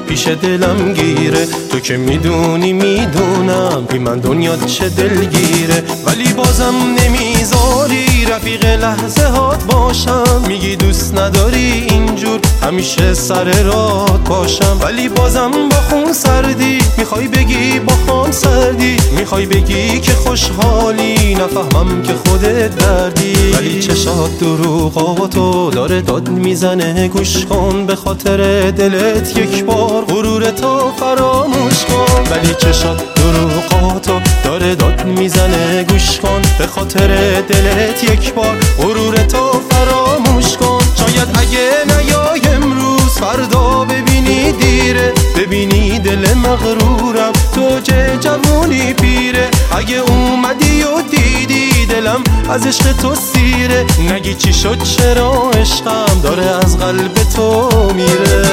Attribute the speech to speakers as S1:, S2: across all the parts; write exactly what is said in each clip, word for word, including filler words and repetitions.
S1: پیش دلم گیره. تو که میدونی میدونم بی من دنیا چه دلگیره، ولی بازم نمیذاری رفیق لحظه هات باشم. میگی دوست نداری اینجور همیشه سر رات باشم، ولی بازم با خون سردی میخوای بگی با خام سردی، میخوای بگی که خوشحالی نفهمم که خودت دردی. ولی چشات دروغاتو داره داد میزنه، گوش کن به خاطر دلت یک بار غرورتو فراموش کن. ولی چشات دروغاتو داره داد میزنه، گوش کن به خاطر دلت یک بار غرورتو فراموش کن. شاید اگه نیای امروز فردا ببینی دیره، ببینی دل مغرورم تو چه جوونی پیره. اگه اومدی و دیدی دلم از عشق تو سیره، نگی چی شد چرا عشقم داره از قلب تو میره.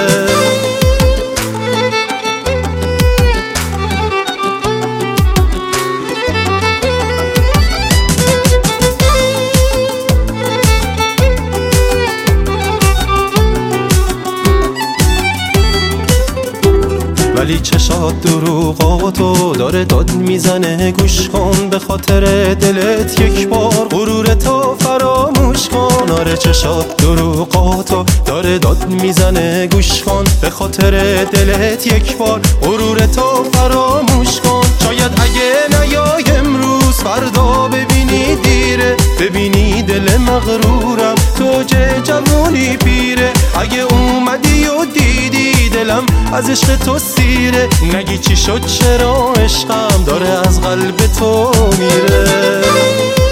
S1: ولی چشات دروغاتو داره داد میزنه، گوش کن به خاطر دلت یک بار غرورتو فراموش کن. آره چشات دروغاتو داره داد میزنه، گوش کن به خاطر دلت یک بار غرورتو فراموش کن. شاید اگه نیای امروز فردا ببینی دیره، ببینی دل مغرورم تو چه جوونی پیره. اگه اومدی و دیدی دلم از عشق تو سیره، نگی چی شد چرا عشقم داره از قلب تو میره.